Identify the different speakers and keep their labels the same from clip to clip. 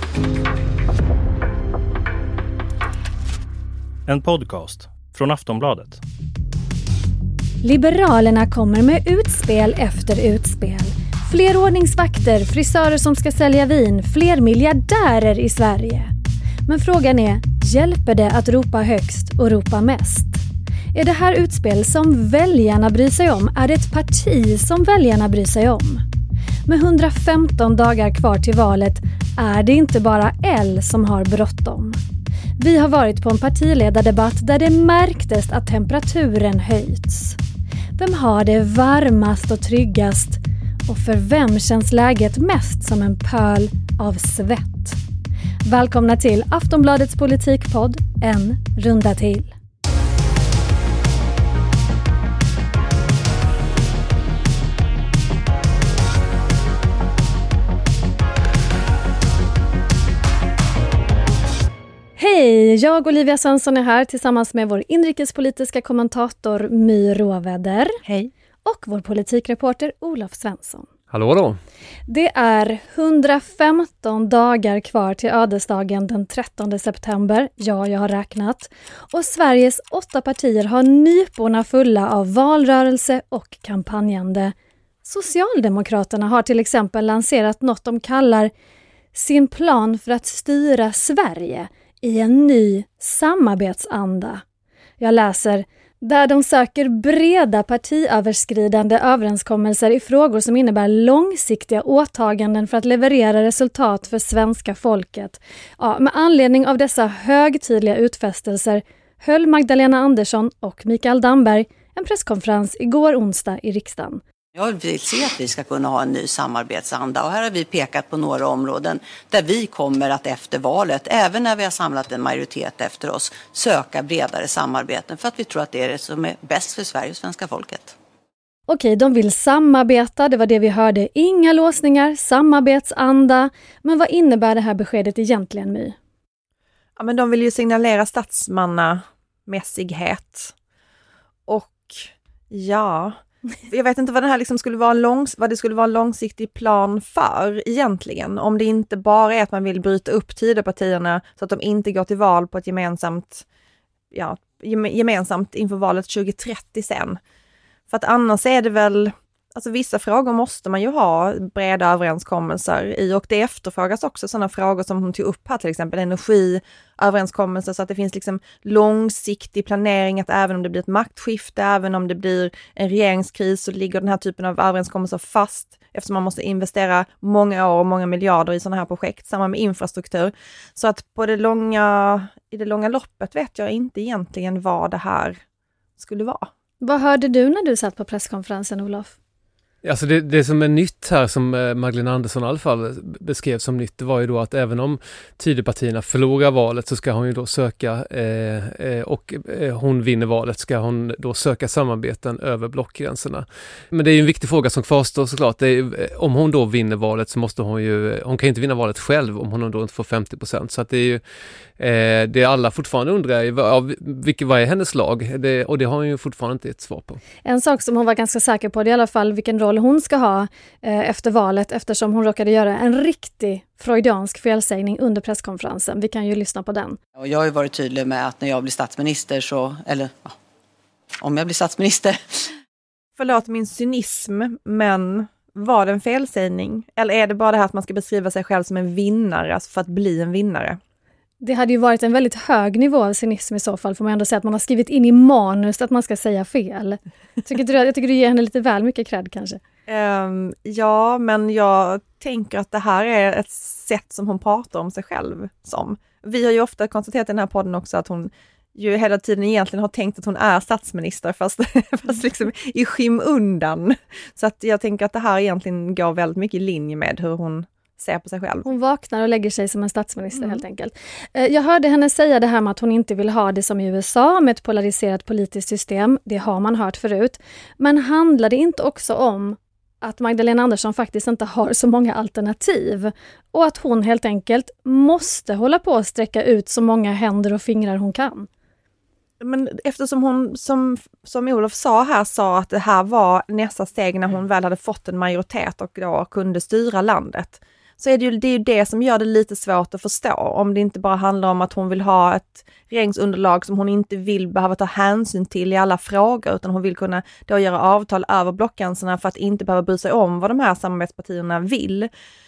Speaker 1: En podcast från Aftonbladet.
Speaker 2: Liberalerna kommer med utspel efter utspel. Fler ordningsvakter, frisörer som ska sälja vin, fler miljardärer i Sverige. Men frågan är, hjälper det att ropa högst och ropa mest? Är det här utspel som väljarna bryr sig om? Är det ett parti som väljarna bryr sig om? Med 115 dagar kvar till valet är det inte bara L som har bråttom. Vi har varit på en partiledardebatt där det märktes att temperaturen höjts. Vem har det varmast och tryggast? Och för vem känns läget mest som en pöl av svett? Välkomna till Aftonbladets politikpodd, en runda till. Hej, jag Olivia Svensson är här tillsammans med vår inrikespolitiska kommentator My Råväder.
Speaker 3: Hej.
Speaker 2: Och vår politikreporter Olof Svensson.
Speaker 4: Hallå då.
Speaker 2: Det är 115 dagar kvar till ödesdagen den 13 september. Ja, jag har räknat. Och Sveriges 8 partier har nyporna fulla av valrörelse och kampanjande. Socialdemokraterna har till exempel lanserat något de kallar sin plan för att styra Sverige i en ny samarbetsanda. Jag läser, där de söker breda partiöverskridande överenskommelser i frågor som innebär långsiktiga åtaganden för att leverera resultat för svenska folket. Ja, med anledning av dessa högtidliga utfästelser höll Magdalena Andersson och Mikael Damberg en presskonferens igår onsdag i riksdagen.
Speaker 5: Jag vill se att vi ska kunna ha en ny samarbetsanda, och här har vi pekat på några områden där vi kommer att efter valet, även när vi har samlat en majoritet efter oss, söka bredare samarbeten för att vi tror att det är det som är bäst för Sverige och svenska folket.
Speaker 2: Okej, de vill samarbeta, det var det vi hörde. Inga låsningar, samarbetsanda. Men vad innebär det här beskedet egentligen, My?
Speaker 3: Ja, men de vill ju signalera statsmannamässighet. Och ja, jag vet inte vad den här liksom skulle vara vad det skulle vara en långsiktig plan för egentligen. Om det inte bara är att man vill bryta upp Tidöpartierna så att de inte går till val på ett gemensamt inför valet 2030 sen. För att annars är det väl, alltså vissa frågor måste man ju ha breda överenskommelser i, och det efterfrågas också sådana frågor som hon tog upp här, till exempel energiöverenskommelser, så att det finns liksom långsiktig planering, att även om det blir ett maktskifte, även om det blir en regeringskris, så ligger den här typen av överenskommelser fast, eftersom man måste investera många år och många miljarder i sådana här projekt, samma med infrastruktur. Så att i det långa loppet vet jag inte egentligen vad det här skulle vara.
Speaker 2: Vad hörde du när du satt på presskonferensen, Olof?
Speaker 4: Alltså det som är nytt här, som Magdalena Andersson i alla fall beskrev som nytt, det var ju då att även om Tidöpartierna förlorar valet så ska hon ju då söka och hon vinner valet, ska hon då söka samarbeten över blockgränserna. Men det är ju en viktig fråga som kvarstår såklart. Om hon då vinner valet så måste hon kan ju inte vinna valet själv om hon då inte får 50%. Så att det är ju det alla fortfarande undrar vad är hennes lag? Och det har hon ju fortfarande inte ett svar på. En
Speaker 2: sak som hon var ganska säker på, det är i alla fall vilken roll hon ska ha efter valet, eftersom hom råkade göra en riktig freudiansk felsägning under presskonferensen. Vi kan ju lyssna på den.
Speaker 5: Och jag har ju varit tydlig med att när jag blir statsminister om jag blir statsminister.
Speaker 3: Förlåt min cynism, men var det en felsägning? Eller är det bara det här att man ska beskriva sig själv som en vinnare, alltså för att bli en vinnare?
Speaker 2: Det hade ju varit en väldigt hög nivå av cynism i så fall, får man ändå säga att man har skrivit in i manus att man ska säga fel. Jag tycker du ger henne lite väl mycket cred kanske.
Speaker 3: Ja, men jag tänker att det här är ett sätt som hon pratar om sig själv som. Vi har ju ofta konstaterat i den här podden också att hon ju hela tiden egentligen har tänkt att hon är statsminister, fast liksom i skymundan. Så att jag tänker att det här egentligen går väldigt mycket i linje med hur hon ser på sig själv.
Speaker 2: Hon vaknar och lägger sig som en statsminister helt enkelt. Jag hörde henne säga det här med att hon inte vill ha det som i USA med ett polariserat politiskt system. Det har man hört förut. Men handlar det inte också om att Magdalena Andersson faktiskt inte har så många alternativ och att hon helt enkelt måste hålla på att sträcka ut så många händer och fingrar hon kan?
Speaker 3: Men eftersom hon, som Olof sa här, sa att det här var nästa steg när hon väl hade fått en majoritet och då kunde styra landet, så är det är ju det som gör det lite svårt att förstå. Om det inte bara handlar om att hon vill ha ett regeringsunderlag som hon inte vill behöva ta hänsyn till i alla frågor, utan hon vill kunna då göra avtal över blockgränserna för att inte behöva bry sig om vad de här samarbetspartierna vill.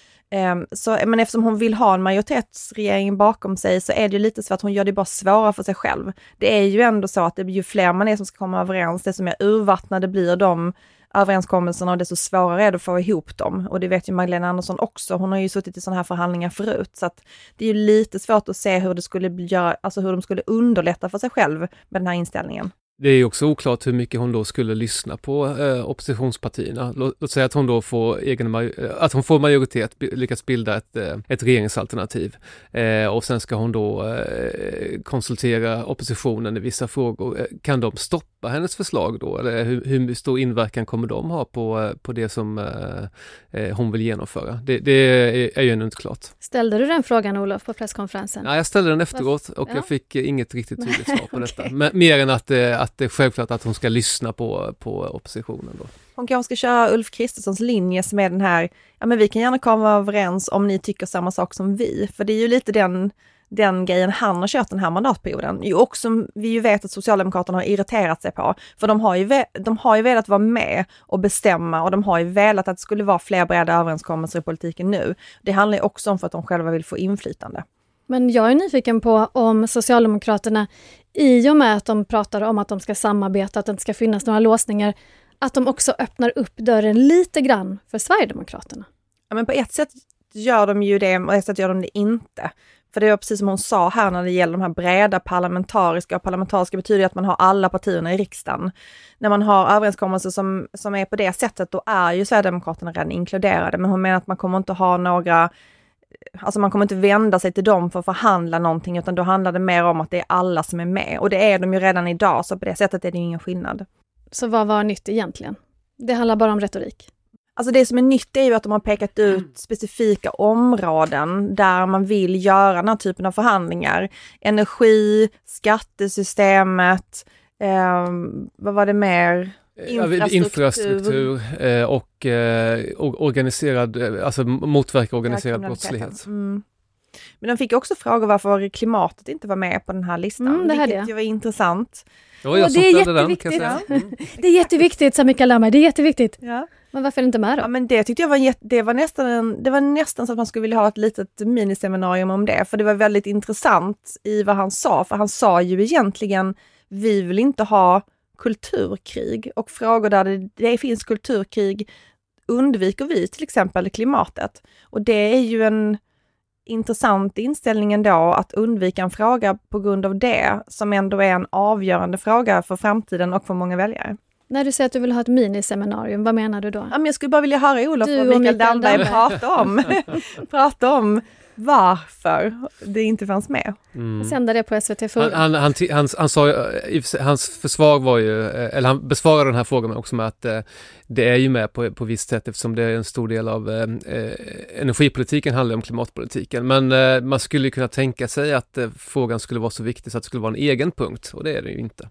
Speaker 3: Men eftersom hon vill ha en majoritetsregering bakom sig så är det ju lite så att hon gör det bara svårare för sig själv. Det är ju ändå så att det blir ju fler man är som ska komma överens, desto mer urvattnade blir de överenskommelserna och desto svårare är det att få ihop dem. Och det vet ju Magdalena Andersson också. Hon har ju suttit i sådana här förhandlingar förut. Så att det är ju lite svårt att se hur det skulle göra, alltså hur de skulle underlätta för sig själv med den här inställningen.
Speaker 4: Det är också oklart hur mycket hon då skulle lyssna på oppositionspartierna. Låt säga att hon då får att hon får majoritet, lyckas bilda ett regeringsalternativ. Och sen ska hon då konsultera oppositionen i vissa frågor. Kan de stoppa hennes förslag då? Eller hur stor inverkan kommer de ha på det som hon vill genomföra? Det är ju ännu inte klart.
Speaker 2: Ställde du den frågan, Olof, på presskonferensen?
Speaker 4: Ja, jag ställde den efteråt och jag fick inget riktigt tydligt svar på detta.
Speaker 2: Okay.
Speaker 4: Men, mer än att det är självklart att hon ska lyssna på oppositionen då.
Speaker 3: Hon kanske ska köra Ulf Kristerssons linje som är den här, ja men vi kan gärna komma överens om ni tycker samma sak som vi. För det är ju lite den grejen han har kört den här mandatperioden. Och som vi ju vet att Socialdemokraterna har irriterat sig på. För de har ju velat vara med och bestämma och de har ju velat att det skulle vara fler breda överenskommelser i politiken nu. Det handlar ju också om för att de själva vill få inflytande.
Speaker 2: Men jag är nyfiken på om Socialdemokraterna, i och med att de pratar om att de ska samarbeta, att det inte ska finnas några låsningar, att de också öppnar upp dörren lite grann för Sverigedemokraterna.
Speaker 3: Ja, men på ett sätt gör de ju det och på ett sätt gör de det inte. För det var precis som hon sa här när det gäller de här breda parlamentariska, och parlamentariska betyder att man har alla partierna i riksdagen. När man har överenskommelser som är på det sättet, då är ju Sverigedemokraterna redan inkluderade. Men hon menar att man kommer inte ha några, alltså man kommer inte vända sig till dem för att förhandla någonting, utan då handlar det mer om att det är alla som är med. Och det är de ju redan idag, så på det sättet är det ingen skillnad.
Speaker 2: Så vad var nytt egentligen? Det handlar bara om retorik.
Speaker 3: Alltså det som är nytt är ju att de har pekat ut specifika områden där man vill göra den här typen av förhandlingar. Energi, skattesystemet, vad var det mer?
Speaker 4: Infrastruktur och organiserad, alltså motverka organiserad brottslighet.
Speaker 3: Mm. Men de fick också fråga varför klimatet inte var med på den här listan.
Speaker 2: Det
Speaker 3: vilket var intressant.
Speaker 4: Det var jag som ställde den, kan jag säga.
Speaker 2: Det är jätteviktigt, sa Mikael Damberg. Det är jätteviktigt.
Speaker 3: Ja.
Speaker 2: Men varför är det inte med då?
Speaker 3: Ja, men det tyckte jag det var nästan så att man skulle vilja ha ett litet miniseminarium om det. För det var väldigt intressant i vad han sa. För han sa ju egentligen, vi vill inte ha kulturkrig. Och frågor där det finns kulturkrig undviker vi, till exempel klimatet. Och det är ju en intressant inställning ändå, att undvika en fråga på grund av det, som ändå är en avgörande fråga för framtiden och för många väljare.
Speaker 2: När du säger att du vill ha ett miniseminarium, vad menar du då?
Speaker 3: Ja, men jag skulle bara vilja höra Olof och Mikael Damberg prata om varför det inte fanns med.
Speaker 2: Sända det på SVT Forum.
Speaker 4: Hans försvar var ju, eller han besvarade den här frågan också med att det är ju med på visst sätt, eftersom det är en stor del av energipolitiken handlar om klimatpolitiken. Men man skulle ju kunna tänka sig att frågan skulle vara så viktig så att det skulle vara en egen punkt, och det är det ju inte.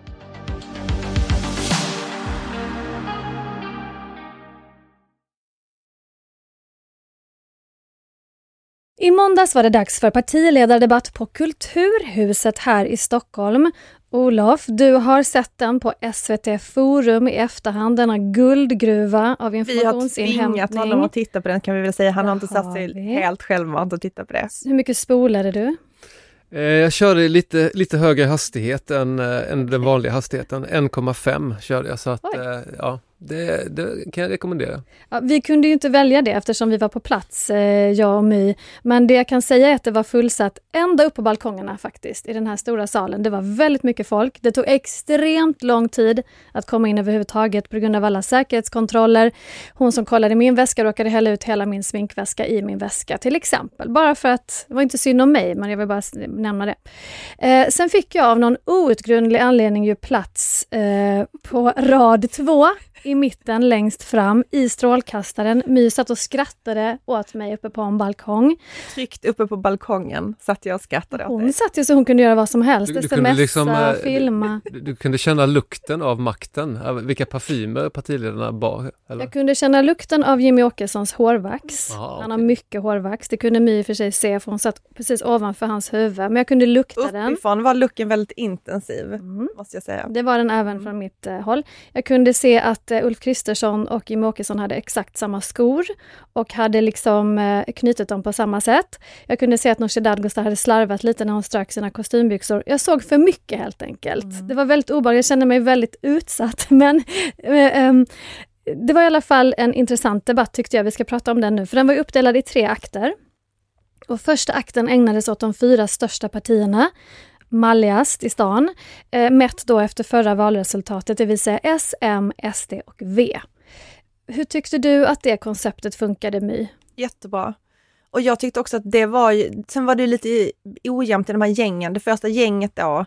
Speaker 2: I måndags var det dags för partiledardebatt på Kulturhuset här i Stockholm. Olof, du har sett den på SVT Forum i efterhand, denna guldgruva av informationsinhämtning.
Speaker 3: Vi har tvingat honom att titta på den, kan vi väl säga. Han har inte satt sig helt självmant att titta på det.
Speaker 2: Hur mycket spolade du?
Speaker 4: Jag körde lite högre hastighet än den vanliga hastigheten. 1,5 körde jag, så att ja, det kan jag rekommendera.
Speaker 2: Ja, vi kunde ju inte välja det eftersom vi var på plats, jag och My. Men det jag kan säga är att det var fullsatt ända upp på balkongerna faktiskt, i den här stora salen. Det var väldigt mycket folk. Det tog extremt lång tid att komma in överhuvudtaget på grund av alla säkerhetskontroller. Hon som kollade min väska råkade hälla ut hela min sminkväska i min väska till exempel. Bara för att, det var inte synd om mig, men jag vill bara nämna det. Sen fick jag av någon outgrundlig anledning ju plats på rad 2. i mitten längst fram i strålkastaren. My satt och skrattade åt mig uppe på en balkong.
Speaker 3: Tryggt uppe på balkongen satt jag och skrattade åt dig.
Speaker 2: Hon satt ju så hon kunde göra vad som helst.
Speaker 4: Du kunde
Speaker 2: Smsa, filma.
Speaker 4: Du kunde känna lukten av makten. Vilka parfymer partiledarna bar. Eller?
Speaker 2: Jag kunde känna lukten av Jimmy Åkessons hårvax.
Speaker 4: Aha,
Speaker 2: Han har mycket hårvax. Det kunde My i och för sig se för hon satt precis ovanför hans huvud. Men jag kunde lukta den.
Speaker 3: Uppifrån var looken väldigt intensiv, måste jag säga.
Speaker 2: Det var den även från mitt håll. Jag kunde se att Ulf Kristersson och Jimmy Åkesson hade exakt samma skor och hade liksom knutit dem på samma sätt. Jag kunde se att Nooshi Dadgostar hade slarvat lite när hon strök sina kostymbyxor. Jag såg för mycket helt enkelt. Det var väldigt obehagligt. Jag kände mig väldigt utsatt. Men det var i alla fall en intressant debatt tyckte jag. Vi ska prata om den nu. För den var uppdelad i 3 akter. Och första akten ägnades åt de 4 största partierna. Malligast i stan, mätt då efter förra valresultatet, det vill säga S, M, SD och V. Hur tyckte du att det konceptet funkade, My?
Speaker 3: Jättebra. Och jag tyckte också att det var ju, sen var det lite ojämnt i de här gängen. Det första gänget då,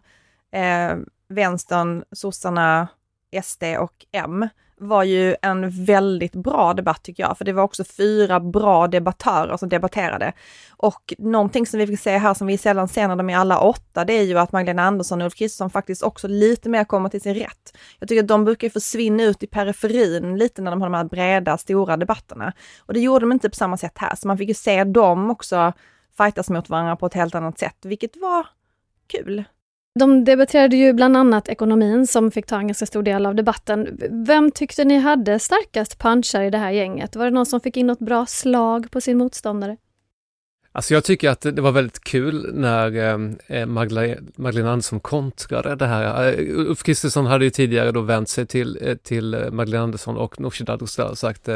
Speaker 3: vänstern, sossarna, SD och M, var ju en väldigt bra debatt tycker jag. För det var också 4 bra debattörer som debatterade. Och någonting som vi fick se här som vi sällan ser när de är alla 8, det är ju att Magdalena Andersson och Ulf Kristersson faktiskt också lite mer kommer till sin rätt. Jag tycker att de brukar försvinna ut i periferin lite när de har de här breda, stora debatterna. Och det gjorde de inte på samma sätt här. Så man fick ju se dem också fightas mot varandra på ett helt annat sätt, vilket var kul.
Speaker 2: De debatterade ju bland annat ekonomin som fick ta en ganska stor del av debatten. Vem tyckte ni hade starkast punchar i det här gänget? Var det någon som fick in något bra slag på sin motståndare?
Speaker 4: Alltså jag tycker att det var väldigt kul när Magdalena Andersson kontrade det här. Ulf Kristersson hade ju tidigare då vänt sig till Magdalena Andersson och Nooshi Dadgostar och sagt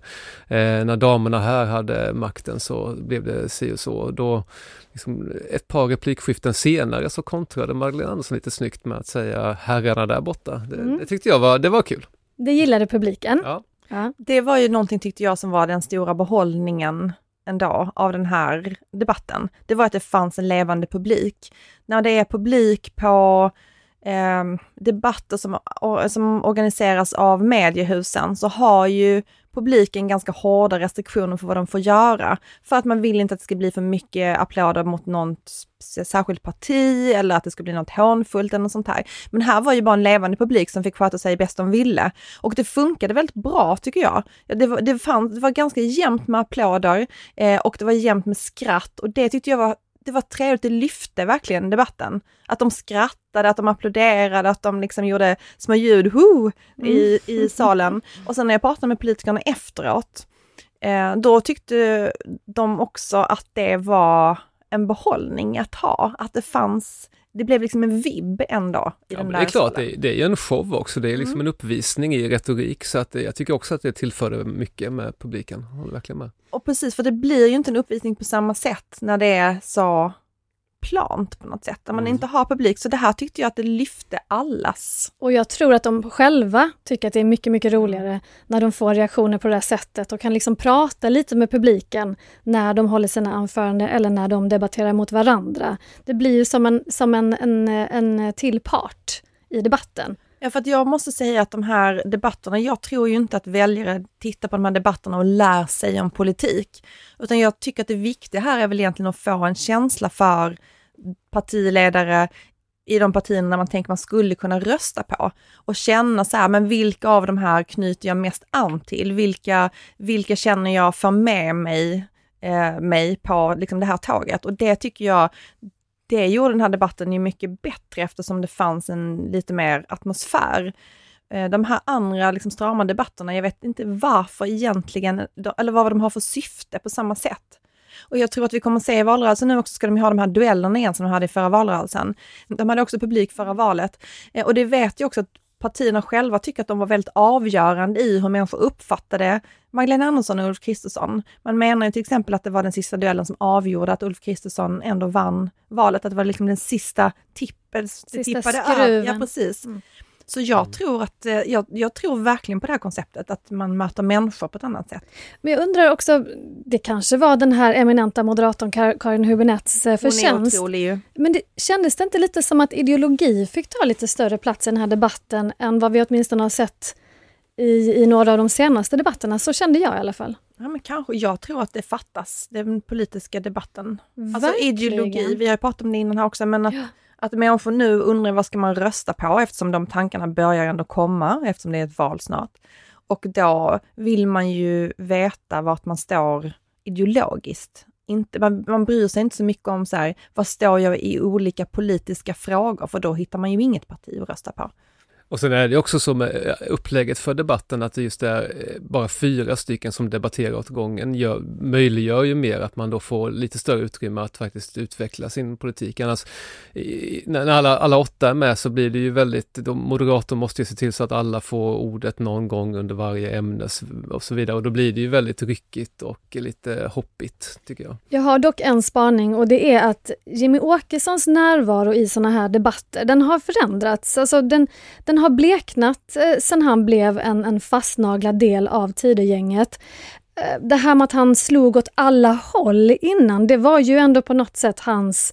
Speaker 4: när damerna här hade makten så blev det si och så. Då liksom, ett par replikskiften senare så kontrade Magdalena Andersson lite snyggt med att säga herrarna där borta. Det tyckte jag var kul.
Speaker 2: Det gillade publiken.
Speaker 4: Ja.
Speaker 2: Ja.
Speaker 3: Det var ju någonting tyckte jag som var den stora behållningen ändå av den här debatten. Det var att det fanns en levande publik. När det är publik på debatter som organiseras av mediehusen så har ju publiken ganska hårda restriktioner för vad de får göra. För att man vill inte att det ska bli för mycket applåder mot något särskilt parti eller att det ska bli något hånfullt eller något sånt här. Men här var ju bara en levande publik som fick sköta sig bäst de ville. Och det funkade väldigt bra tycker jag. Det var ganska jämnt med applåder och det var jämnt med skratt och det tyckte jag det var trevligt, det lyfte verkligen debatten. Att de skrattade, att de applåderade, att de liksom gjorde små ljud i salen. Och sen när jag pratade med politikerna efteråt, då tyckte de också att det var en behållning att ha. Att det blev liksom en vibb ändå i den där.
Speaker 4: Det är klart, det är ju en show också. Det är liksom en uppvisning i retorik. Så att jag tycker också att det tillförde mycket med publiken. Håller verkligen med.
Speaker 3: Och precis, för det blir ju inte en uppvisning på samma sätt när det är så plant på något sätt. När man inte har publik. Så det här tyckte jag att det lyfte allas.
Speaker 2: Och jag tror att de själva tycker att det är mycket, mycket roligare när de får reaktioner på det här sättet och kan liksom prata lite med publiken när de håller sina anföranden eller när de debatterar mot varandra. Det blir ju som en till part i debatten.
Speaker 3: Ja, för att jag måste säga att de här debatterna, jag tror ju inte att väljare tittar på de här debatterna och lär sig om politik. Utan jag tycker att det viktiga här är väl egentligen att få en känsla för partiledare i de partierna man tänker man skulle kunna rösta på. Och känna så här, men vilka av de här knyter jag mest an till? Vilka känner jag får med mig på liksom det här tåget? Och det tycker jag, det gjorde den här debatten ju mycket bättre eftersom det fanns en lite mer atmosfär. De här andra liksom strama debatterna, jag vet inte varför egentligen, eller vad de har för syfte på samma sätt. Och jag tror att vi kommer att se i valrörelsen nu också ska de ha de här duellerna igen som de hade i förra valrörelsen. De hade också publik förra valet. Och det vet jag också att partierna själva tycker att de var väldigt avgörande i hur människor uppfattade Magdalena Andersson och Ulf Kristersson. Man menar ju till exempel att det var den sista duellen som avgjorde att Ulf Kristersson ändå vann valet. Att det var liksom den sista tippade
Speaker 2: skruven.
Speaker 3: Ja, precis. Så jag tror att jag tror verkligen på det här konceptet att man möter människor på ett annat sätt.
Speaker 2: Men jag undrar också, det kanske var den här eminenta moderatorn Karin Hübinettes förtjänst.
Speaker 3: Hon är otrolig ju.
Speaker 2: Men kändes det inte lite som att ideologi fick ta lite större plats i den här debatten än vad vi åtminstone har sett i några av de senaste debatterna, så kände jag i alla fall.
Speaker 3: Ja, men kanske. Jag tror att det fattas, den politiska debatten. Alltså
Speaker 2: Verkligen.
Speaker 3: ideologi, vi har ju pratat om det innan här också, men att människor nu undrar vad ska man rösta på, eftersom de tankarna börjar ändå komma, eftersom det är ett val snart. Och då vill man ju veta vart man står ideologiskt. Man bryr sig inte så mycket om så här, vad står jag i olika politiska frågor, för då hittar man ju inget parti att rösta på.
Speaker 4: Och sen är det också så med upplägget för debatten att det just är bara 4 stycken som debatterar åt gången möjliggör ju mer att man då får lite större utrymme att faktiskt utveckla sin politik. Annars när alla 8 är med så blir det ju väldigt, moderatorn måste ju se till så att alla får ordet någon gång under varje ämne och så vidare, och då blir det ju väldigt ryckigt och lite hoppigt, tycker jag.
Speaker 2: Jag har dock en spaning, och det är att Jimmie Åkessons närvaro i såna här debatter, den har förändrats. Alltså den har bleknat sen han blev en fastnaglad del av Tidögänget. Det här med att han slog åt alla håll innan, det var ju ändå på något sätt hans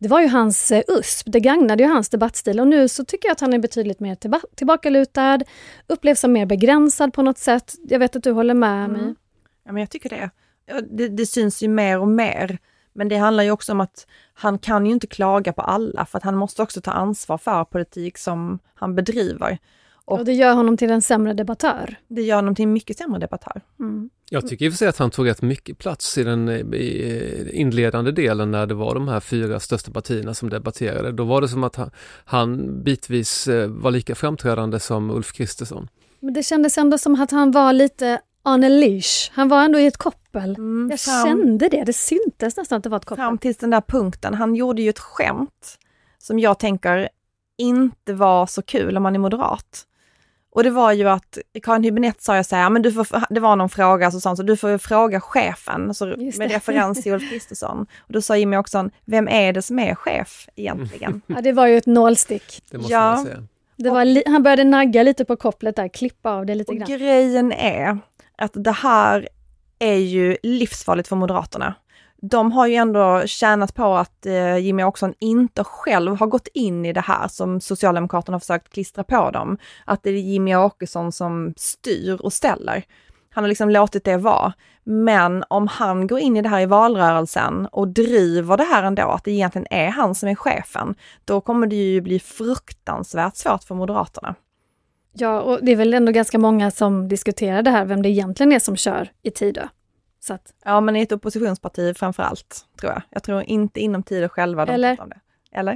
Speaker 2: USP. Det gagnade ju hans debattstil, och nu så tycker jag att han är betydligt mer tillbakalutad, upplevs som mer begränsad på något sätt. Jag vet att du håller med mig.
Speaker 3: Ja, men jag tycker det syns ju mer och mer. Men det handlar ju också om att han kan ju inte klaga på alla, för att han måste också ta ansvar för politik som han bedriver.
Speaker 2: Och det gör honom till en sämre debattör.
Speaker 3: Det gör honom till en mycket sämre debattör.
Speaker 2: Mm.
Speaker 4: Jag tycker i och för sig att han tog rätt mycket plats i den inledande delen när det var de här 4 största partierna som debatterade. Då var det som att han bitvis var lika framträdande som Ulf Kristersson. Men
Speaker 2: det kändes ändå som att han var lite on a leash. Han var ändå i ett koppel. Jag kände det syntes nästan att det var ett koppel.
Speaker 3: Fram till den där punkten. Han gjorde ju ett skämt som jag tänker inte var så kul om man är moderat. Och det var ju att Karin Hübinette sa jag säga, men det var någon fråga så du får fråga chefen, så med referens till Ulf Kristersson. Och då sa Jimmie också, vem är det som är chef egentligen?
Speaker 2: Ja, det var ju ett nålstick.
Speaker 4: Det måste man säga.
Speaker 2: Han började nagga lite på kopplet där, klippa av det lite grann.
Speaker 3: Grejen är att det här är ju livsfarligt för Moderaterna. De har ju ändå tjänat på att Jimmie Åkesson inte själv har gått in i det här som Socialdemokraterna har försökt klistra på dem. Att det är Jimmie Åkesson som styr och ställer. Han har liksom låtit det vara. Men om han går in i det här i valrörelsen och driver det här ändå, att det egentligen är han som är chefen, då kommer det ju bli fruktansvärt svårt för Moderaterna.
Speaker 2: Ja, och det är väl ändå ganska många som diskuterar det här, vem det egentligen är som kör i Tidö. Så att...
Speaker 3: Ja, men i ett oppositionsparti framför allt, tror jag. Jag tror inte inom Tidö själva.
Speaker 2: Eller?
Speaker 3: Om det. Eller?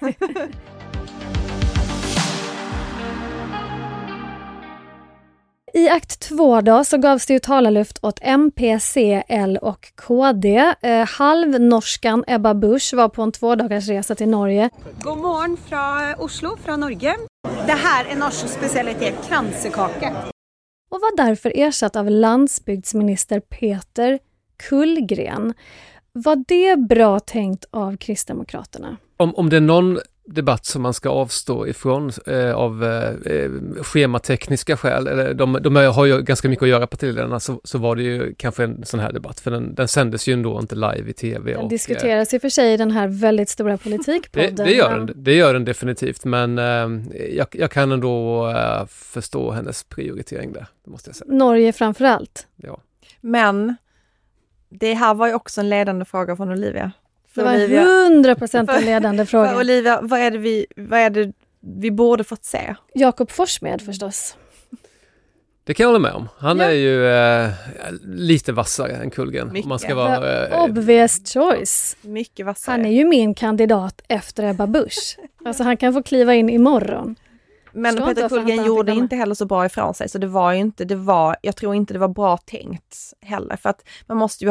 Speaker 2: I akt 2 då så gavs det ju talarluft åt MP, C, L och KD. Halvnorskan Ebba Busch var på en 2-dagarsresa till Norge.
Speaker 6: God morgon från Oslo, från Norge. Det här är norsk specialitet, kransekake.
Speaker 2: Och var därför ersatt av landsbygdsminister Peter Kullgren. Var det bra tänkt av Kristdemokraterna?
Speaker 4: Om det är någon debatt som man ska avstå ifrån av schematekniska skäl, eller de har ju ganska mycket att göra på partiledarna, så var det ju kanske en sån här debatt, för den sändes ju ändå inte live i tv.
Speaker 2: Den diskuteras i och för sig i den här väldigt stora politikpodden.
Speaker 4: Det gör den definitivt, men jag kan ändå förstå hennes prioritering där, måste jag säga.
Speaker 2: Norge framför allt.
Speaker 4: Ja.
Speaker 3: Men det här var ju också en ledande fråga från Olivia.
Speaker 2: Det var 100% en ledande fråga.
Speaker 3: För Olivia, vad är det vi borde fått se?
Speaker 2: Jakob Forssmed förstås.
Speaker 4: Det kan jag hålla med om. Han är ju lite vassare än Kullgren.
Speaker 3: Mycket.
Speaker 4: Om man ska vara,
Speaker 2: obvious choice.
Speaker 3: Mycket vassare.
Speaker 2: Han är ju min kandidat efter Ebba Busch. Alltså han kan få kliva in imorgon.
Speaker 3: Men Peter Kullgren gjorde inte heller så bra ifrån sig, så det var ju inte, jag tror inte det var bra tänkt heller, för att man måste ju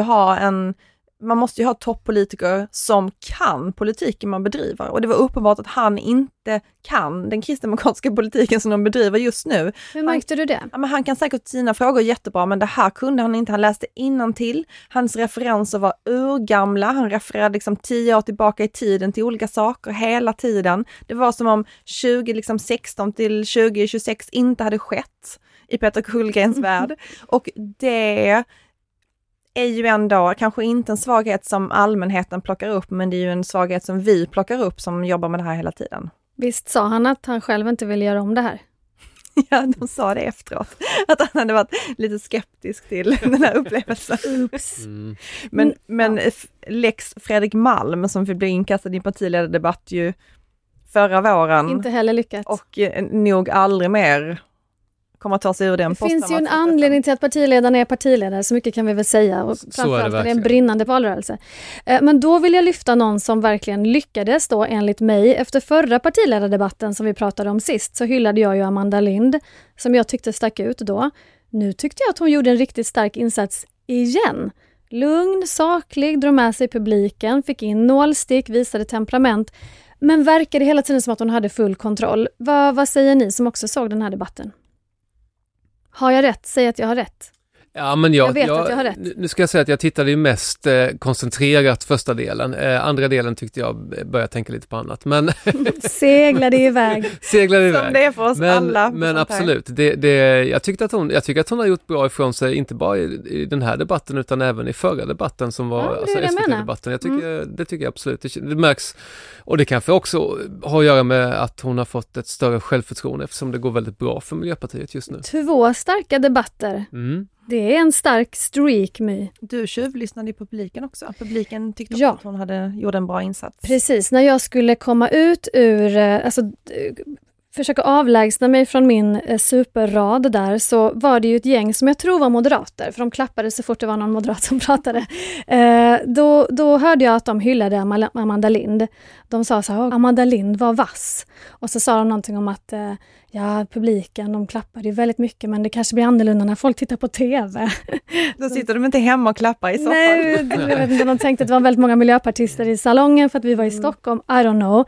Speaker 3: ha toppolitiker som kan politiken man bedriver, och det var uppenbart att han inte kan den kristdemokratiska politiken som de bedriver just nu.
Speaker 2: Hur märkte du det?
Speaker 3: Ja, men han kan säkert sina frågor jättebra, men det här kunde han inte. Han läste innantill. Hans referenser var urgamla. Han refererade liksom 10 år tillbaka i tiden till olika saker hela tiden. Det var som om 2016 till 2026 inte hade skett i Peter Kullgrens värld. Och det är ju ändå kanske inte en svaghet som allmänheten plockar upp, men det är ju en svaghet som vi plockar upp som jobbar med det här hela tiden.
Speaker 2: Visst sa han att han själv inte vill göra om det här?
Speaker 3: Ja, de sa det efteråt. Att han hade varit lite skeptisk till den här upplevelsen.
Speaker 2: Oops.
Speaker 3: Men Lex Fredrik Malm som fick bli inkastad i partiledardebatt ju förra våren.
Speaker 2: Inte heller lyckat.
Speaker 3: Och nog aldrig mer kommer att ta sig ur den posten.
Speaker 2: Det finns ju en anledning till att partiledarna är partiledare, så mycket kan vi väl säga. Och framförallt är det en brinnande valrörelse. Men då vill jag lyfta någon som verkligen lyckades då enligt mig. Efter förra partiledardebatten som vi pratade om sist så hyllade jag ju Amanda Lind som jag tyckte stack ut då. Nu tyckte jag att hon gjorde en riktigt stark insats igen. Lugn, saklig, drog med sig publiken, fick in nålstick, visade temperament. Men verkade hela tiden som att hon hade full kontroll. Vad säger ni som också såg den här debatten? Har jag rätt? Säg att jag har rätt.
Speaker 4: Ja, men
Speaker 2: jag vet att jag har rätt.
Speaker 4: Nu ska jag säga att jag tittade ju mest koncentrerat första delen. Andra delen tyckte jag började tänka lite på annat. Men
Speaker 2: seglade iväg.
Speaker 4: Seglade iväg.
Speaker 3: Som det är för oss alla.
Speaker 4: Men absolut. Jag tycker att hon har gjort bra ifrån sig, inte bara i den här debatten utan även i förra debatten som var SVT-debatten. Det tycker jag absolut. Det märks. Och det kanske också har att göra med att hon har fått ett större självförtroende eftersom det går väldigt bra för Miljöpartiet just nu.
Speaker 2: 2 starka debatter. Det är en stark streak, My.
Speaker 3: Du tjuvlyssnade på publiken också. Publiken tyckte också att hon gjorde en bra insats.
Speaker 2: Precis, när jag skulle komma ut ur, försöka avlägsna mig från min superrad där, så var det ju ett gäng som jag tror var moderater, för de klappade så fort det var någon moderat som pratade. Då hörde jag att de hyllade Amanda Lind. De sa så här, Amanda Lind var vass. Och så sa de någonting om att publiken, de klappade ju väldigt mycket, men det kanske blir annorlunda när folk tittar på TV.
Speaker 3: Då sitter de inte hemma och klappar i soffan.
Speaker 2: Nej, jag vet inte, de tänkte att det var väldigt många miljöpartister i salongen för att vi var i Stockholm. I don't know.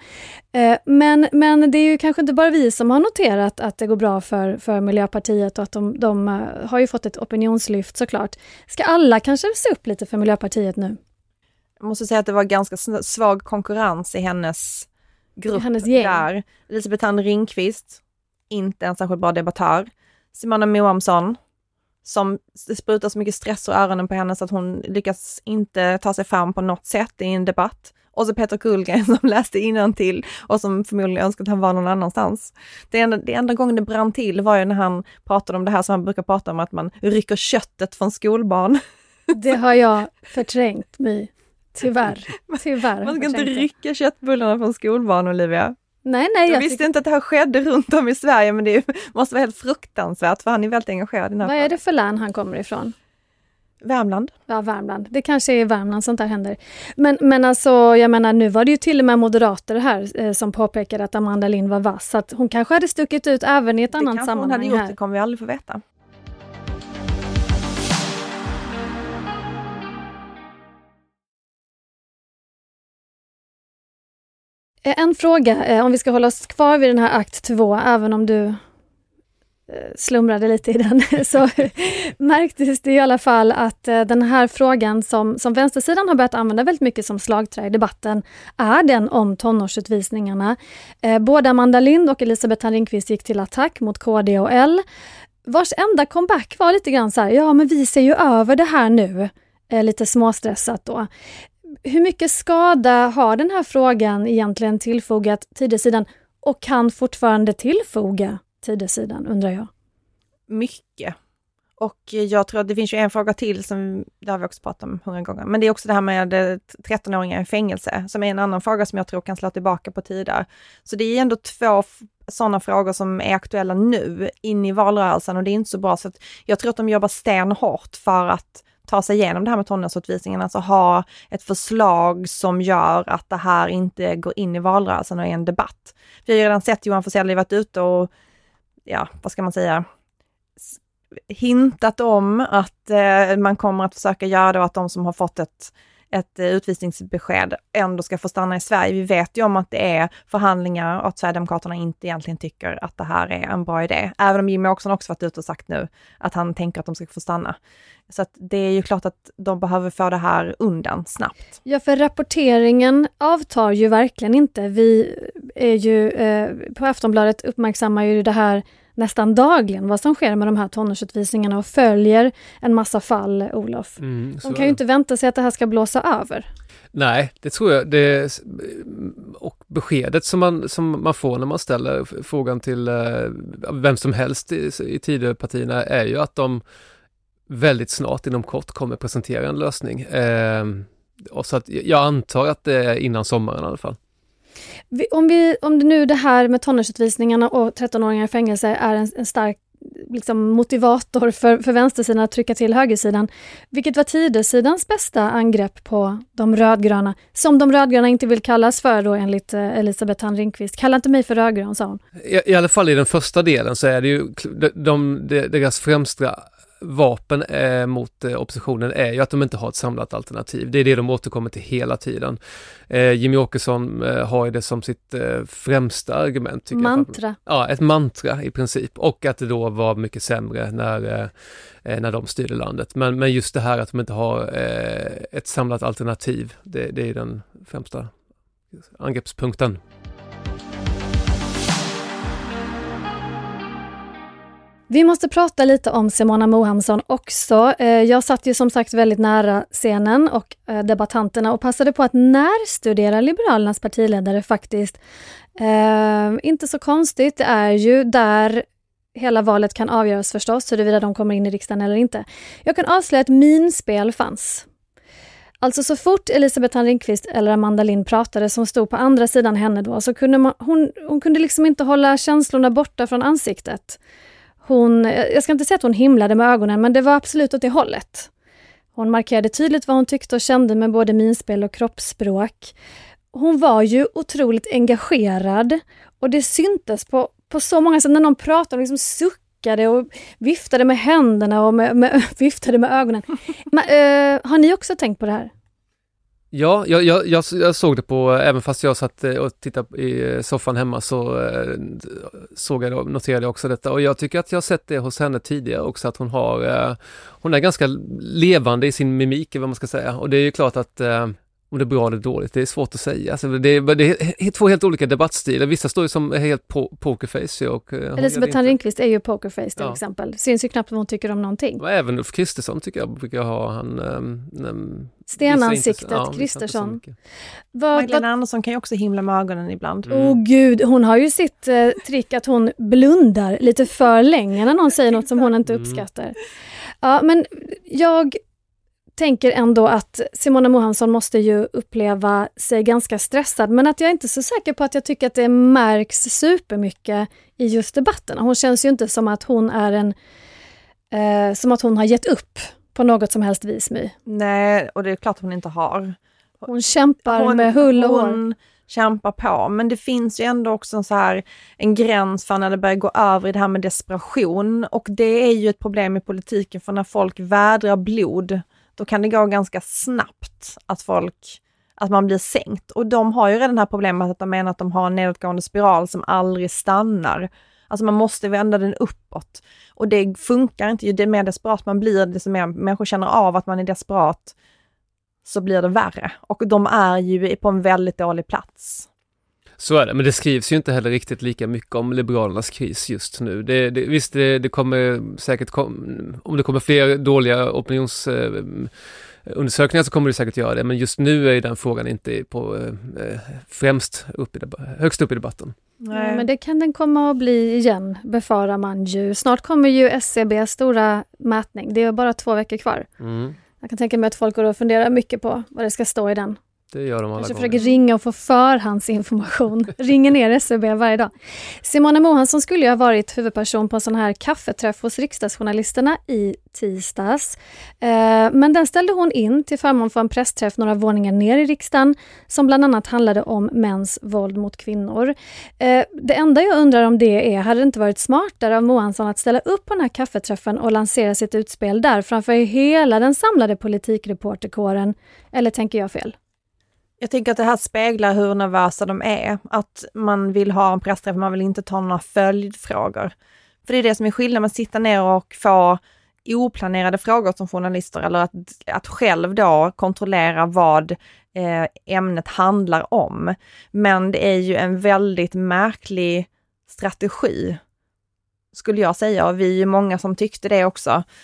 Speaker 2: Men det är ju kanske inte bara vi som har noterat att det går bra för Miljöpartiet och att de har ju fått ett opinionslyft såklart. Ska alla kanske se upp lite för Miljöpartiet nu?
Speaker 3: Jag måste säga att det var ganska svag konkurrens i hennes grupp där. Elisabeth Thand Ringqvist, inte en särskilt bra debattör. Simona Moamsson, som sprutar så mycket stress och öronen på henne så att hon lyckas inte ta sig fram på något sätt i en debatt. Och så Peter Kullgren som läste innantill och som förmodligen önskade att han var någon annanstans. Det enda gången det brann till var ju när han pratade om det här som han brukar prata om, att man rycker köttet från skolbarn.
Speaker 2: Det har jag förträngt mig. Tyvärr.
Speaker 3: Man ska inte rycka köttbullarna från skolbarn, Olivia.
Speaker 2: Nej,
Speaker 3: jag visste inte att det här skedde runt om i Sverige, men det måste vara helt fruktansvärt för han är väldigt engagerad i den här.
Speaker 2: Vad är det för län han kommer ifrån?
Speaker 3: Värmland.
Speaker 2: Ja, Värmland. Det kanske är i Värmland sånt där händer. Men alltså, jag menar, nu var det ju till och med moderater här som påpekade att Amanda Lind var vass. Så att hon kanske hade stuckit ut även i ett annat sammanhang.
Speaker 3: Hon hade gjort, det kommer vi aldrig få veta.
Speaker 2: En fråga, om vi ska hålla oss kvar vid den här akt 2, även om du slumrade lite i den, så märktes det i alla fall att den här frågan som vänstersidan har börjat använda väldigt mycket som slagträ i debatten är den om tonårsutvisningarna. Både Amanda Lind och Elisabeth Thand Ringqvist gick till attack mot KD och L, vars enda comeback var lite grann så här, ja men vi ser ju över det här nu, lite småstressat då. Hur mycket skada har den här frågan egentligen tillfogat Tidösidan och kan fortfarande tillfoga Tidösidan, undrar jag?
Speaker 3: Mycket. Och jag tror att det finns ju en fråga till som det har vi också pratat om 100 gånger. Men det är också det här med 13-åringar i fängelse som är en annan fråga som jag tror kan slå tillbaka på tider. Så det är ändå 2 sådana frågor som är aktuella nu in i valrörelsen och det är inte så bra. Så att jag tror att de jobbar stenhårt för att ta sig igenom det här med tonårsutvisningen, alltså ha ett förslag som gör att det här inte går in i valrörelsen och är en debatt. Vi har ju redan sett Johan Forssell varit ute och, ja, vad ska man säga, hintat om att man kommer att försöka göra det och att de som har fått ett utvisningsbesked ändå ska få stanna i Sverige. Vi vet ju om att det är förhandlingar och att Sverigedemokraterna inte egentligen tycker att det här är en bra idé. Även om Jimmie Åkesson också varit ute och sagt nu att han tänker att de ska få stanna. Så att det är ju klart att de behöver få det här undan snabbt.
Speaker 2: Ja, för rapporteringen avtar ju verkligen inte. Vi är ju på Aftonbladet uppmärksammar ju det här nästan dagligen, vad som sker med de här tonårsutvisningarna och följer en massa fall, Olof. De kan ju inte vänta sig att det här ska blåsa över.
Speaker 4: Nej, det tror jag. Och beskedet som man får när man ställer frågan till vem som helst i Tidöpartierna är ju att de väldigt snart inom kort kommer presentera en lösning. Och så att jag antar att det är innan sommaren i alla fall.
Speaker 2: Om det nu det här med tonårsutvisningarna och 13-åringar i fängelse är en stark liksom, motivator för vänstersidan att trycka till högersidan. Vilket var Tidösidans bästa angrepp på de rödgröna? Som de rödgröna inte vill kallas för då enligt Elisabeth Thand Ringqvist. Kalla inte mig för rödgrön, sa hon.
Speaker 4: I alla fall i den första delen så är det ju deras främsta vapen mot oppositionen är ju att de inte har ett samlat alternativ. Det är det de återkommer till hela tiden. Jimmie Åkesson har ju det som sitt främsta argument. Tycker
Speaker 2: mantra.
Speaker 4: Ja, ett mantra i princip. Och att det då var mycket sämre när de styrde landet. Men just det här att de inte har ett samlat alternativ, det är den främsta angreppspunkten.
Speaker 2: Vi måste prata lite om Simona Mohamsson också. Jag satt ju som sagt väldigt nära scenen och debattanterna och passade på att närstudera Liberalernas partiledare faktiskt. Inte så konstigt, det är ju där hela valet kan avgöras förstås, huruvida de kommer in i riksdagen eller inte. Jag kan avslöja att minspel fanns. Alltså så fort Elisabeth Thand Ringqvist eller Amanda Lind pratade som stod på andra sidan henne då, så kunde hon kunde liksom inte hålla känslorna borta från ansiktet. Jag ska inte säga att hon himlade med ögonen, men det var absolut åt det hållet. Hon markerade tydligt vad hon tyckte och kände med både minspel och kroppsspråk. Hon var ju otroligt engagerad och det syntes på så många sätt när någon pratade och liksom suckade och viftade med händerna och viftade med ögonen. Har ni också tänkt på det här?
Speaker 4: Ja, jag såg det på, även fast jag satt och tittade i soffan hemma så noterade jag också detta. Och jag tycker att jag har sett det hos henne tidigare också, att hon är ganska levande i sin mimik, vad man ska säga. Och det är ju klart att om det är bra eller dåligt, det är svårt att säga. Alltså, det är två helt olika debattstilar. Vissa står ju som helt pokerface. Och
Speaker 2: Elisabeth Thand Ringqvist är ju pokerface till exempel. Syns ju knappt vad hon tycker om någonting.
Speaker 4: Och även Ulf Kristersson tycker jag brukar ha
Speaker 2: stenansiktet Kristersson.
Speaker 3: Magdalena Andersson kan ju också himla med ögonen ibland.
Speaker 2: Gud, hon har ju sitt trick att hon blundar lite för länge när någon säger något som hon inte uppskattar. Ja, men jag tänker ändå att Simona Mohamsson måste ju uppleva sig ganska stressad, men att jag är inte så säker på att jag tycker att det märks supermycket i just debatten. Hon känns ju inte som att hon är som att hon har gett upp på något som helst vis.
Speaker 3: Nej, och det är klart hon inte har.
Speaker 2: Hon kämpar med hull och hår.
Speaker 3: Hon kämpar på, men det finns ju ändå också en gräns för när det börjar gå över i det här med desperation, och det är ju ett problem i politiken, för när folk vädrar blod då kan det gå ganska snabbt att man blir sänkt. Och de har ju redan det här problemet att de menar att de har en nedåtgående spiral som aldrig stannar. Alltså man måste vända den uppåt. Och det funkar inte. Ju det mer desperat man blir, desto mer människor känner av att man är desperat, så blir det värre. Och de är ju på en väldigt dålig plats.
Speaker 4: Så är det, men det skrivs ju inte heller riktigt lika mycket om Liberalernas kris just nu. Det kommer säkert, om det kommer fler dåliga opinionsundersökningar så kommer det säkert göra det, men just nu är den frågan inte högst upp i debatten.
Speaker 2: Nej. Men det kan den komma att bli igen, befarar man ju. Snart kommer ju SCBs stora mätning, det är bara 2 veckor kvar. Jag kan tänka mig att folk går och funderar mycket på vad det ska stå i den.
Speaker 4: Det gör de alla gånger.
Speaker 2: Försöker ringa och få förhandsinformation. Ringer ner SCB varje dag. Simona Mohamsson skulle ju ha varit huvudperson på en sån här kaffeträff hos riksdagsjournalisterna i tisdags. Men den ställde hon in till förmån för en pressträff några våningar ner i riksdagen som bland annat handlade om mäns våld mot kvinnor. Det enda jag undrar om det är, hade det inte varit smartare av Mohamsson att ställa upp på den här kaffeträffen och lansera sitt utspel där framför hela den samlade politikreporterkåren? Eller tänker jag fel?
Speaker 3: Jag tycker att det här speglar hur nervösa de är. Att man vill ha en pressträff, man vill inte ta några följdfrågor. För det är det som är skillnad med att sitta ner och få oplanerade frågor som journalister, eller att själv då kontrollera vad ämnet handlar om. Men det är ju en väldigt märklig strategi, skulle jag säga. Och vi är ju många som tyckte det också.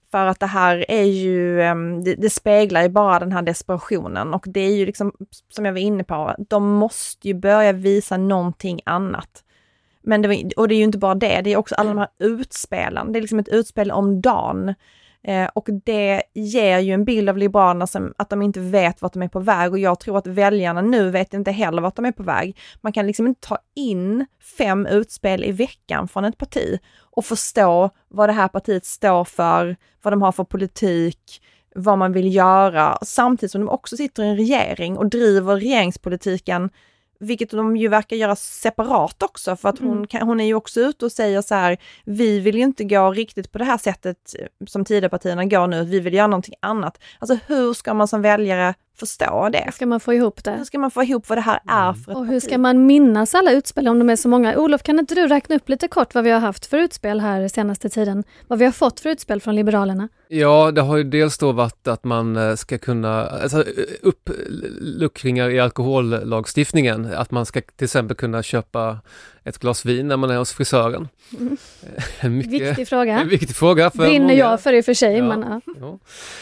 Speaker 3: För att det här är ju, det speglar ju bara den här desperationen. Och det är ju liksom, som jag var inne på, de måste ju börja visa någonting annat. Men och det är ju inte bara det är också alla de här utspelen. Det är liksom ett utspel om dagen. Och det ger ju en bild av Liberalerna som att de inte vet vart de är på väg. Och jag tror att väljarna nu vet inte heller vart de är på väg. Man kan liksom inte ta in 5 utspel i veckan från ett parti och förstå vad det här partiet står för, vad de har för politik, vad man vill göra. Samtidigt som de också sitter i en regering och driver regeringspolitiken, vilket de ju verkar göra separat också, för att hon är ju också ute och säger så här: vi vill ju inte gå riktigt på det här sättet som Tidöpartierna går nu, vi vill göra någonting annat. Alltså hur ska man som väljare förstå det?
Speaker 2: Hur ska man få ihop det?
Speaker 3: Hur ska man få ihop vad det här är för ett
Speaker 2: Och hur
Speaker 3: parti?
Speaker 2: ska man minnas alla utspel om de är så många? Olof, kan inte du räkna upp lite kort vad vi har haft för utspel här senaste tiden? Vad vi har fått för utspel från Liberalerna?
Speaker 4: Ja, det har ju dels då varit att man ska kunna, alltså uppluckringar i alkohollagstiftningen, att man ska till exempel kunna köpa ett glas vin när man är hos frisören.
Speaker 2: Viktig fråga.
Speaker 4: En viktig fråga.
Speaker 2: Brinner jag för det för sig.
Speaker 4: Ja,
Speaker 2: Men,
Speaker 4: ja.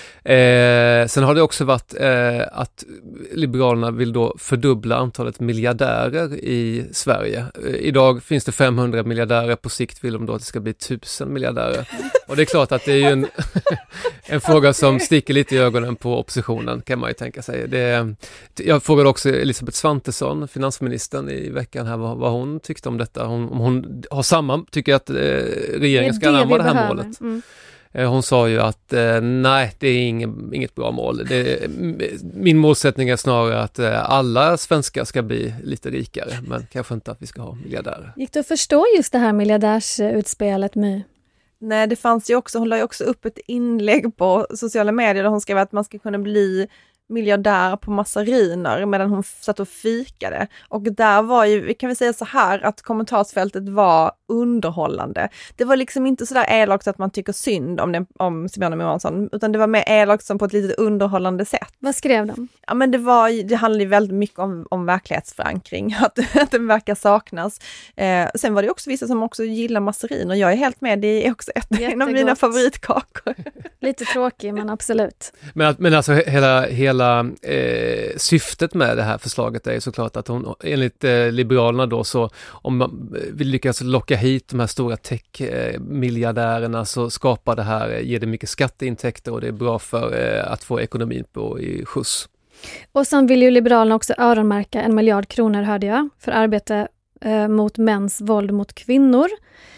Speaker 4: Sen har det också varit att Liberalerna vill då fördubbla antalet miljardärer i Sverige. Idag finns det 500 miljardärer, på sikt vill de då att det ska bli 1000 miljardärer. Och det är klart att det är ju en fråga som sticker lite i ögonen på oppositionen, kan man ju tänka sig. Jag frågade också Elisabeth Svantesson, finansministern, i veckan här vad hon tyckte om detta. Om hon har tycker att regeringen ska anamma det här målet. Hon sa ju att nej, det är inget bra mål. Min målsättning är snarare att alla svenskar ska bli lite rikare, men kanske inte att vi ska ha miljardärer.
Speaker 2: Gick det att förstå just det här miljardärsutspelet med?
Speaker 3: Nej, det fanns ju också, hon la ju också upp ett inlägg på sociala medier där hon skrev att man ska kunna bli miljardär på massariner medan hon satt och fikade. Och där var ju, vi kan väl säga så här, att kommentarsfältet var underhållande. Det var liksom inte så där elakt att man tycker synd om Simona Johansson, utan det var mer elakt som på ett lite underhållande sätt.
Speaker 2: Vad skrev de?
Speaker 3: Ja, men det handlade ju väldigt mycket om verklighetsförankring, att den verkar saknas. Sen var det också vissa som också gillar massariner. Jag är helt med, det är också en av mina favoritkakor.
Speaker 2: Lite tråkig, men absolut.
Speaker 4: Men alltså hela syftet med det här förslaget är ju såklart att hon, enligt Liberalerna då, så om man vill lyckas locka hit de här stora tech-miljardärerna, så skapar det här, ger det mycket skatteintäkter och det är bra för att få ekonomin i skjuts.
Speaker 2: Och sen vill ju Liberalerna också öronmärka 1 miljard kronor, hörde jag, för arbete mot mäns våld mot kvinnor.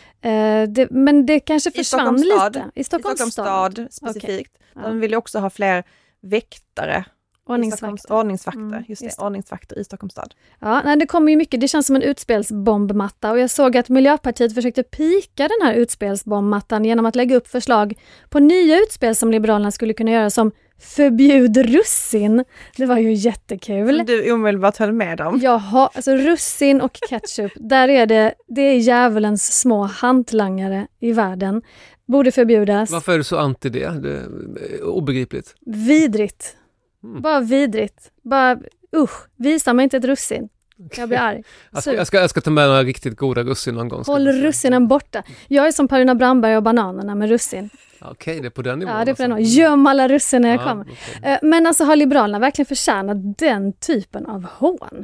Speaker 2: Men det kanske försvann lite. I Stockholms stad
Speaker 3: specifikt.
Speaker 2: Okay.
Speaker 3: De vill ju också ha fler väktare.
Speaker 2: Ordningsvakter.
Speaker 3: Ordningsvakter i Stockholms stad.
Speaker 2: Ja, nej, det kommer ju mycket. Det känns som en utspelsbombmatta, och jag såg att Miljöpartiet försökte pika den här utspelsbombmattan genom att lägga upp förslag på nya utspel som Liberalerna skulle kunna göra, som förbjud russin. Det var ju jättekul.
Speaker 3: Som du omedelbart höll med om.
Speaker 2: Jaha, alltså russin och ketchup, där är det är djävulens små hantlangare i världen. Borde förbjudas.
Speaker 4: Varför är du så anti det? Det är obegripligt.
Speaker 2: Vidrigt. Bara vidrigt. Bara visa mig inte ett russin. Jag blir arg.
Speaker 4: Jag ska ta med några riktigt goda russin någon gång.
Speaker 2: Håll russinen borta. Jag är som Paulina Brandberg och bananerna med russin.
Speaker 4: Okej, det är på den nivån.
Speaker 2: Ja, det är på den nivån. Göm alla russin när jag kommer.
Speaker 4: Okay.
Speaker 2: Men alltså, har Liberalerna verkligen förtjänat den typen av hån?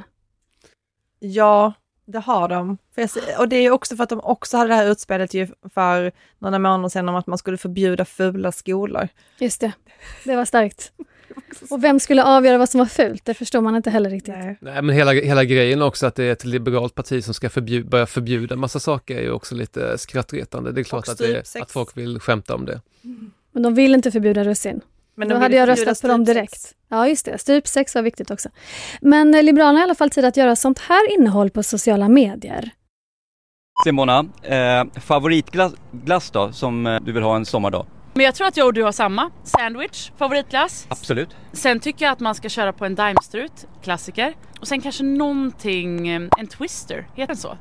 Speaker 3: Ja, det har de. Och det är ju också för att de också hade det här utspelet ju för några månader sedan om att man skulle förbjuda fula skolor.
Speaker 2: Just det. Det var starkt. Och vem skulle avgöra vad som var fult? Det förstår man inte heller riktigt.
Speaker 4: Nej, men hela grejen också att det är ett liberalt parti som ska börja förbjuda massa saker är ju också lite skrattretande. Det är klart att folk vill skämta om det.
Speaker 2: Men de vill inte förbjuda russin. Men då hade jag röstat på dem direkt. Ja, just det. Strypsex var viktigt också. Men Liberalerna har i alla fall tid att göra sånt här innehåll på sociala medier.
Speaker 7: Simona, favoritglass då som du vill ha en sommardag?
Speaker 8: Men jag tror att jag och du har samma. Sandwich, favoritglass.
Speaker 7: Absolut.
Speaker 8: Sen tycker jag att man ska köra på en daimstrut, klassiker. Och sen kanske någonting, en twister, heter den så?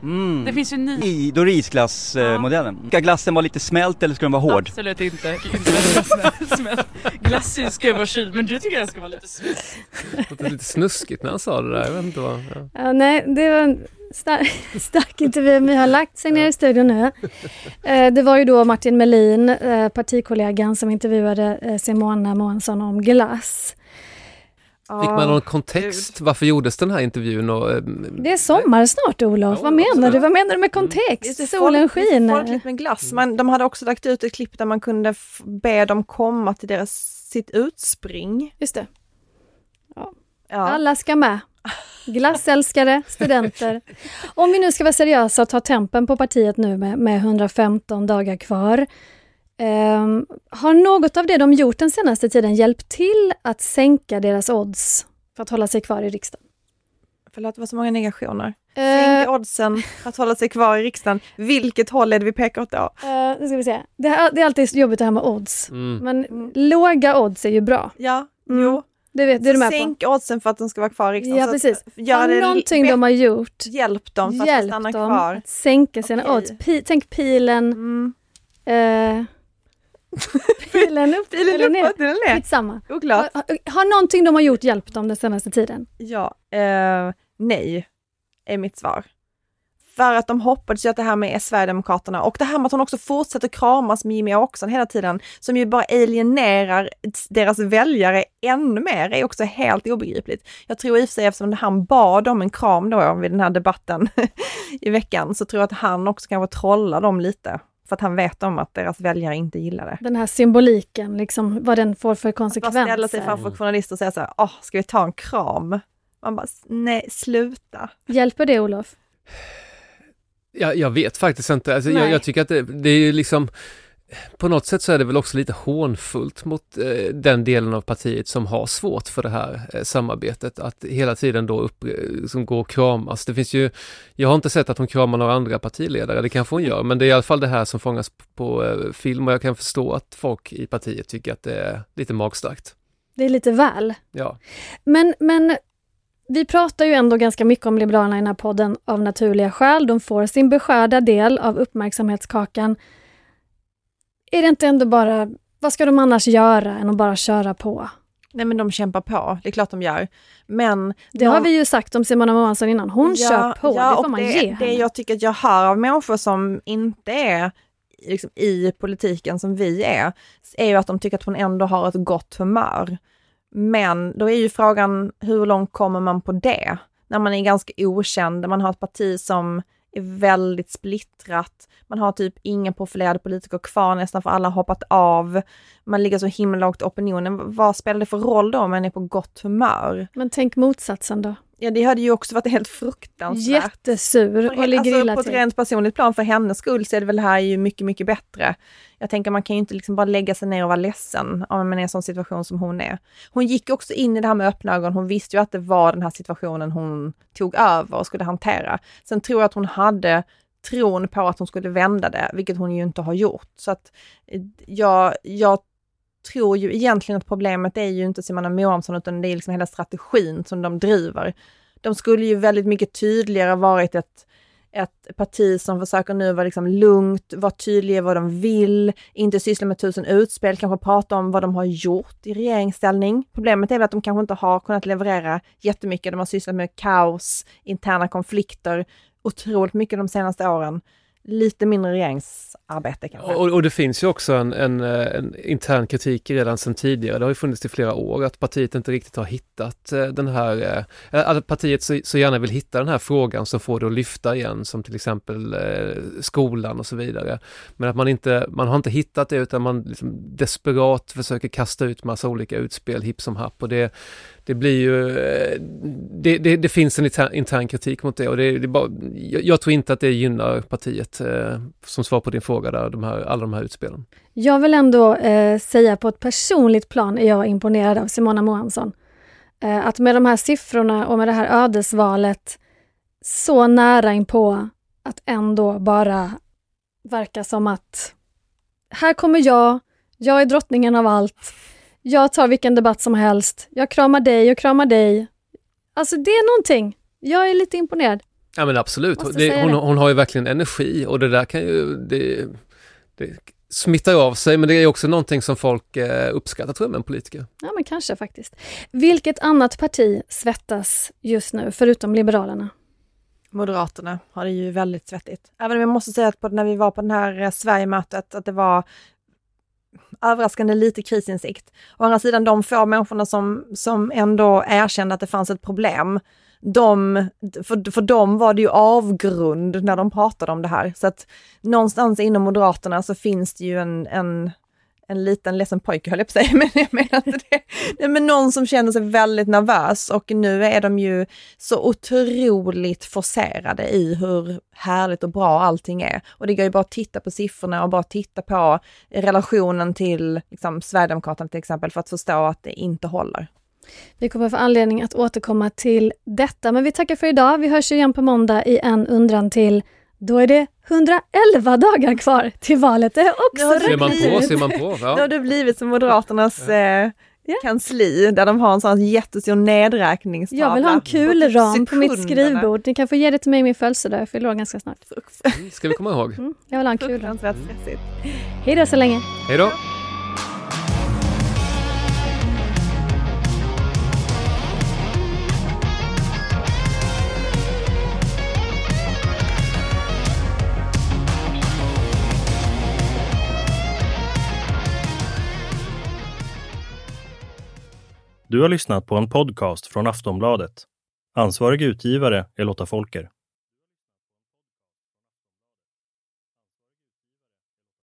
Speaker 8: Det finns ju
Speaker 7: Då är det isglassmodellen. Ska glassen vara lite smält eller ska den vara hård?
Speaker 8: Absolut inte smält. Glassen ska vara kyld, men du tycker den ska vara lite smält.
Speaker 4: Det var lite snuskigt när han sa det där. Jag vet inte vad. Ja.
Speaker 2: Ja, nej, det var en stark intervju. Vi har lagt sig ner i studion nu. Det var ju då Martin Melin, partikollegan, som intervjuade Simona Månsson om glass.
Speaker 4: Fick man någon kontext? Varför gjordes den här intervjun?
Speaker 2: Det är sommar snart, Olof. Vad menar du? Vad menar du med kontext? Solen skiner.
Speaker 3: Folkligt med glass. Men de hade också lagt ut ett klipp där man kunde be dem komma till sitt utspring.
Speaker 2: Just det. Ja. Alla ska med. Glassälskare, studenter. Om vi nu ska vara seriösa och ta tempen på partiet nu med 115 dagar kvar. Har något av det de gjort den senaste tiden hjälpt till att sänka deras odds för att hålla sig kvar i riksdagen?
Speaker 3: Förlåt, det var så många negationer. Sänka oddsen för att hålla sig kvar i riksdagen. Vilket håll är det vi pekar åt då?
Speaker 2: Nu ska vi se. Det är alltid jobbigt det här med odds. Men låga odds är ju bra.
Speaker 3: Ja, jo.
Speaker 2: Det vet du med på.
Speaker 3: Sänk oddsen för att de ska vara kvar i riksdagen.
Speaker 2: Ja, precis.
Speaker 3: Gör
Speaker 2: någonting de har gjort.
Speaker 3: Hjälp dem för att stanna kvar.
Speaker 2: Att sänka sina odds. Tänk pilen. Pilen upp eller ner. Skitsamma.
Speaker 3: Oklart.
Speaker 2: Har någonting de har gjort hjälpt dem den senaste tiden?
Speaker 3: Ja, nej är mitt svar. För att de hoppades ju att det här med Sverigedemokraterna och det här med att hon också fortsätter kramas med Jimmie Åkesson hela tiden, som ju bara alienerar deras väljare ännu mer, är också helt obegripligt. Jag tror i och för sig, eftersom han bad om en kram då vid den här debatten i veckan, så tror jag att han också kan vara trolla dem lite. För att han vet om att deras väljare inte gillar det.
Speaker 2: Den här symboliken, liksom, vad den får för konsekvenser.
Speaker 3: Att bara ställa sig framför journalister och säga så här, ska vi ta en kram? Man bara, nej, sluta.
Speaker 2: Hjälper det, Olof?
Speaker 4: Jag vet faktiskt inte. Alltså, jag tycker att det är liksom, på något sätt så är det väl också lite hånfullt mot den delen av partiet som har svårt för det här samarbetet, att hela tiden då som går och kramas. Det finns ju, jag har inte sett att hon kramar några andra partiledare, det kanske hon gör, men det är i alla fall det här som fångas på film, och jag kan förstå att folk i partiet tycker att det är lite magstarkt.
Speaker 2: Det är lite väl.
Speaker 4: Ja.
Speaker 2: Men vi pratar ju ändå ganska mycket om Liberalerna i den här podden av naturliga skäl. De får sin beskärda del av uppmärksamhetskakan. Är det inte ändå bara, vad ska de annars göra än att bara köra på?
Speaker 3: Nej, men de kämpar på, det är klart de gör. Men
Speaker 2: det har vi ju sagt om Simona Månsson innan, hon kör på, det får man ge henne.
Speaker 3: Det jag tycker att jag hör av människor som inte är liksom i politiken som vi är ju att de tycker att hon ändå har ett gott humör. Men då är ju frågan, hur långt kommer man på det? När man är ganska okänd, man har ett parti som är väldigt splittrat, man har typ inga profilerade politiker kvar, nästan för alla har hoppat av, man ligger så himla lågt i opinionen. Vad spelar det för roll då om man är på gott humör?
Speaker 2: Men tänk motsatsen då.
Speaker 3: Ja, det hade ju också varit helt fruktansvärt.
Speaker 2: Jättesur och ligger illa
Speaker 3: på ett rent personligt plan för hennes skull så är det väl här ju mycket, mycket bättre. Jag tänker man kan ju inte liksom bara lägga sig ner och vara ledsen om man är i en sån situation som hon är. Hon gick också in i det här med öppna ögon. Hon visste ju att det var den här situationen hon tog över och skulle hantera. Sen tror jag att hon hade tron på att hon skulle vända det, vilket hon ju inte har gjort. Så att jag tror ju egentligen att problemet är ju inte Simona Månsson, utan det är liksom hela strategin som de driver. De skulle ju väldigt mycket tydligare varit ett parti som försöker nu vara liksom lugnt, vara tydliga vad de vill, inte syssla med 1000 utspel, kanske prata om vad de har gjort i regeringsställning. Problemet är väl att de kanske inte har kunnat leverera jättemycket. De har sysslat med kaos, interna konflikter, otroligt mycket de senaste åren. Lite mindre regeringsarbete kanske.
Speaker 4: Och det finns ju också en intern kritik redan sedan tidigare. Det har ju funnits i flera år att partiet inte riktigt har hittat den här, att partiet så gärna vill hitta den här frågan som får det att lyfta igen, som till exempel skolan och så vidare. Men att man har inte hittat det, utan man liksom desperat försöker kasta ut massa olika utspel hipp som happ, och det blir ju det finns en intern kritik mot det, och det är bara, jag tror inte att det gynnar partiet, som svar på din fråga där, alla de här utspelen.
Speaker 2: Jag vill ändå säga på ett personligt plan är jag imponerad av Simona Månsson. Att med de här siffrorna och med det här ödesvalet så nära in på att ändå bara verka som att här kommer jag är drottningen av allt. Jag tar vilken debatt som helst. Jag kramar dig. Alltså det är någonting. Jag är lite imponerad.
Speaker 4: Ja men absolut, hon har ju verkligen energi och det där kan ju, det smittar av sig, men det är också någonting som folk uppskattar tror jag med en politiker.
Speaker 2: Ja men kanske faktiskt. Vilket annat parti svettas just nu förutom Liberalerna?
Speaker 3: Moderaterna har det ju väldigt svettigt. Även om jag måste säga att när vi var på den här Sverigemötet att det var överraskande lite krisinsikt. Å andra sidan, de få människorna som ändå erkände att det fanns ett problem, för dem var det ju avgrund när de pratade om det här. Så att någonstans inom Moderaterna så finns det ju en liten ledsen pojke, höll jag på att säga, men jag menar inte det. Men någon som känner sig väldigt nervös, och nu är de ju så otroligt forcerade i hur härligt och bra allting är. Och det går ju bara att titta på siffrorna och bara titta på relationen till liksom, Sverigedemokraterna till exempel för att förstå att det inte håller.
Speaker 2: Vi kommer få anledning att återkomma till detta, men vi tackar för idag. Vi hörs igen på måndag i En undran till. Då är det 111 dagar kvar till valet. Det är också
Speaker 4: ser man på. Ja.
Speaker 3: Då har det blivit som Moderaternas kansli där de har en sån jättestor nedräkningstavla.
Speaker 2: Jag vill ha en kulram på mitt skrivbord. Ni kan få ge det till mig i min födelsedag. Jag fyller ganska snart.
Speaker 4: Ska vi komma ihåg?
Speaker 2: Jag vill ha en kulram.
Speaker 3: Stressigt.
Speaker 2: Hej då så länge.
Speaker 4: Hej då.
Speaker 1: Du har lyssnat på en podcast från Aftonbladet. Ansvarig utgivare är Lotta Folker.